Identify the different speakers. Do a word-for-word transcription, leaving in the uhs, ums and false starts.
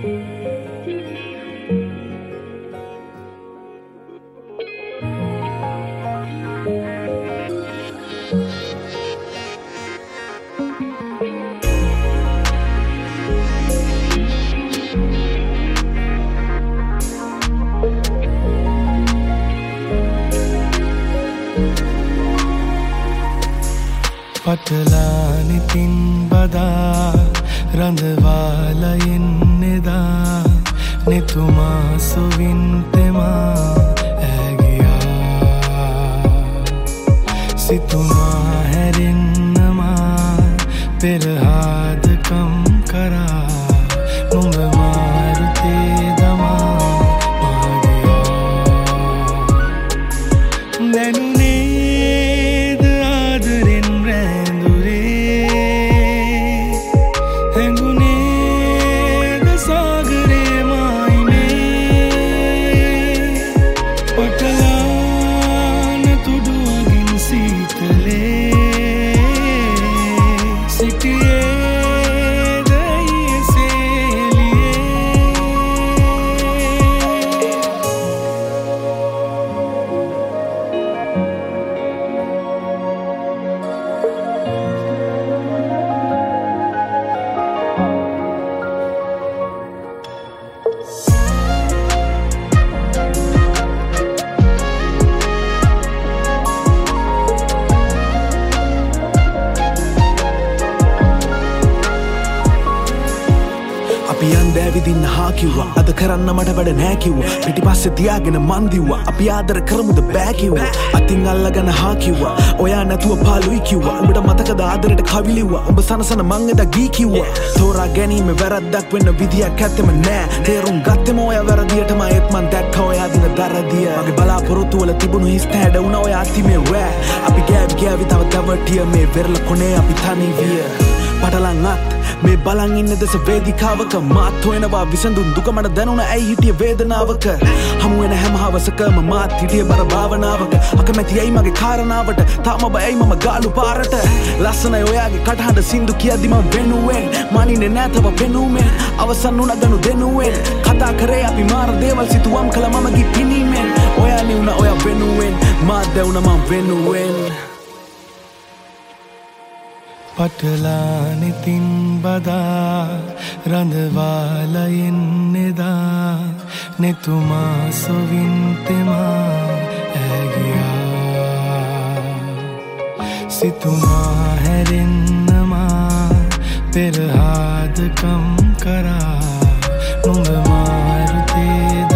Speaker 1: පටලානිතින් බදා රඳවාලා එන්නෙදා නෙතුමා සොවින්තෙමා ඇගියා සිතුමා හැරෙන්නමා පෙරහාදකම් කරා නුඹ මාරුතේ දමා මාගියා දැනුනේද ආදරෙන්
Speaker 2: විදින්න හා කිව්වා අද කරන්න මට වැඩ නෑ කිව්වා පිටිපස්සේ තියාගෙන මන් දිව්වා අපි ආදර කරමුද බෑ කිව්වා අතින් අල්ලගෙන හා කිව්වා ඔයා නැතුව පාළුයි කිව්වා උඹට මතකද ආදරයට කවි ලිව්වා උඹ සනසන මං එදා ගී කිව්වා තෝරා ගැනීම වැරද්දක් වෙන්න විදියක් ඇත්තෙම නෑ තේරුම් ගත්තෙම ඔයා වැරදියටම ඒත් මං දැක්කා ඔයා දින දරදිය මගේ බලාපොරොත්තු වල තිබුණු හිස් තැඩ වුණා ඔයා අතිමේ රෑ අපි ගෑවි ගෑවි තව දවටිය මේ වෙරළ කොනේ අපි තනි විය පටලන් අත් මේ බලන් ඉන්න දෙස වේදිකාවක මාත් හොයනවා විසඳුම් දුක මට දැනුණ ඇයි හිටිය වේදනාවක හමු වෙන හැම හවසකම මාත් හිටිය බර භාවනාවක අකමැති ඇයි මගේ කාරණාවට තාම බයයි මම ගාලු පාරට ලස්සනයි ඔයාගේ කටහඬ සින්දු කියද්දි මම වෙනුවෙන් මනින්නේ නෑ තව පෙනුමෙන් අවසන් වුණ ගනු දෙනුවෙන් කතා කරේ අපි මාර දේවල් සිතුවම් කළ මම ගි පිනීමෙන් ඔයා නිවුණ ඔයා වෙනුවෙන් මාත් දැවුණ මම වෙනුවෙන්
Speaker 1: පටලානිතින් බදා රඳවාලා එන්නෙදා නෙතුමා සොවින්තෙමා ඇගියා සිතුමා හැරෙන්නමා පෙරහාදකම් කරා නුඹ මාරුතේ